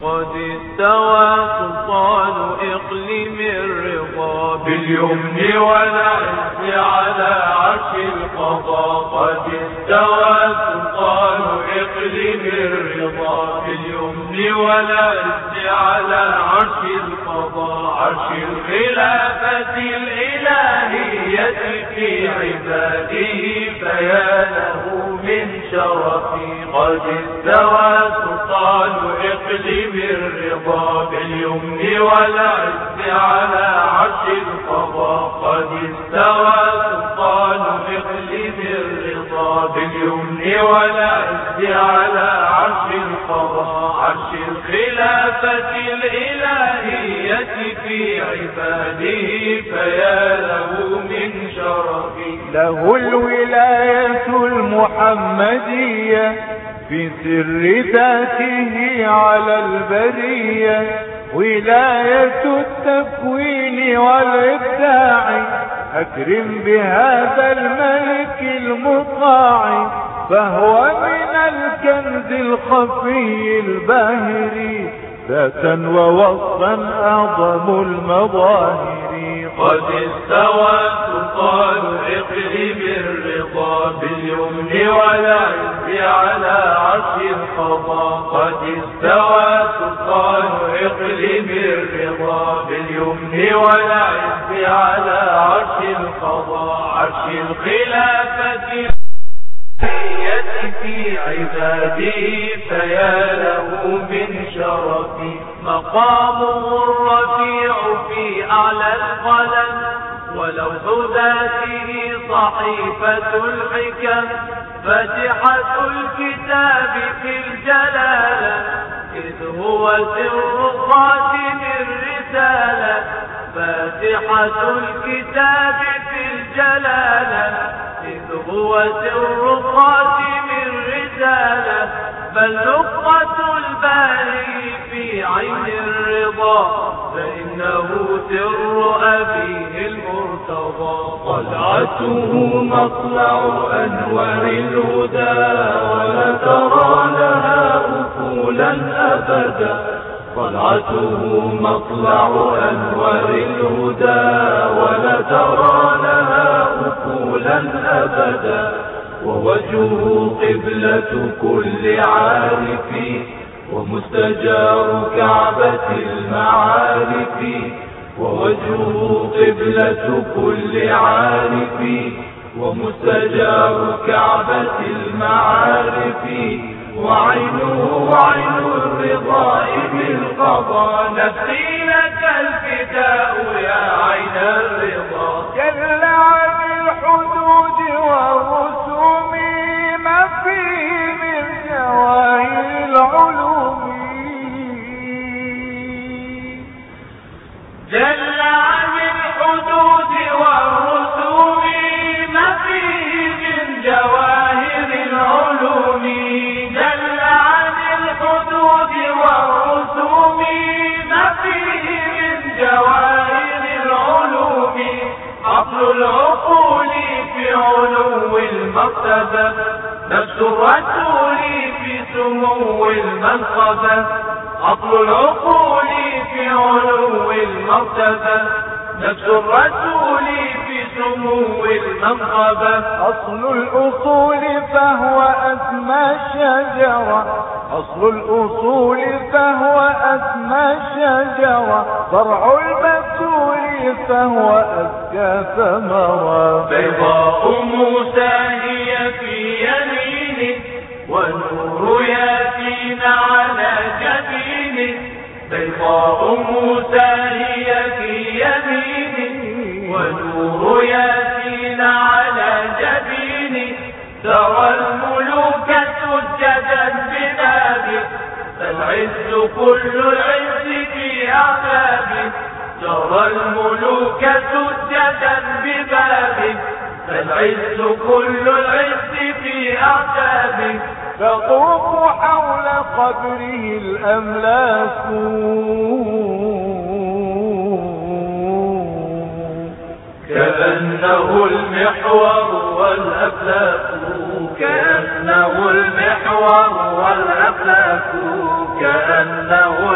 قد استوى سلطان إقليم الرضا باليمن والعز على عرش القضاء. قد استوى سلطان إقليم الرضا باليمن والعز على عرش القضاء. عرش الخلافة الإلهية في عباده فيا له من شرف. قد استوى سلطان إقليم الرضا باليمن والعز على عرش القضاء. قد استوى سلطان إقليم الرضا باليمن والعز على عرش القضاء. عرش الخلافة الإلهية في عباده فيا له من شرف. له الولاية المحمدية في سر ذاته على البرية، ولاية التكوين والإبداع. أكرم بهذا الملك المطاع، فهو من الكنز الخفي الباهر ذاتا ووصفا أعظم المظاهر. قد استوى سلطان إقليم الرضا باليمن والعز على عرش القضاء. قد استوى سلطان إقليم الرضا باليمن والعز على عرش القضاء. عرش الخلافة في عباده فيا له من شرف. مقامه الرفيع في أعلى القلم، ولوح ذاته صحيفة الحكم. فاتحة الكتاب في الجلالة، إذ هو سر خاتم الرسالة. فاتحة الكتاب في الجلالة، إذ هو سر خاتم الرسالة. بل نقطة الباري في عين الرضا، فإنه سر أبيه المرتضى. طلعته مطلع أنوار الهدى، ولا ترى لها أفولا أبدا. طلعته مطلع أنوار الهدى، ولا ترى لها أفولا أبدا. ووجهه قبلة كل عارف، ومستجار كعبة المعارف. ووجهه قبلة كل عارف، ومستجار كعبة المعارف. وعينه عين الرضا بالقضاء. نفسي لك الفداء يا عين الرضا. جل عن الحدود والرسوم، ما فيه من جواهر العلوم. جل عن الحدود والرسوم، ما فيه من جواهر العلوم. جل عن الحدود والرسوم، ما فيه من جواهر العلوم. عقل العقول في علو المرتبة، نفس الرسول في سمو المنقبة. عقل العقول في علو المرتبة، نفس الرسول في سمو المنقبة. أصل الأصول فهو أسمى الشجرة، أصل الأصول فهو أسمى الشجرة. فرع المسؤول فهو أزكى ثمرة. بيضاء موسى هي في يمينه، والنور ياسين على جبينه. بيضاء موسى هي في يمينه، ونور ياسين على جبينه. ترى الملوك سجدا ببابه، فالعز كل العز في أعقابه. ترى الملوك سجدا ببابه، فالعز كل العز في أعقابه. تطوف حول قبره الأملاك، كأنه المحور والأفلاك. كأنه المحور والأفلاك. كأنه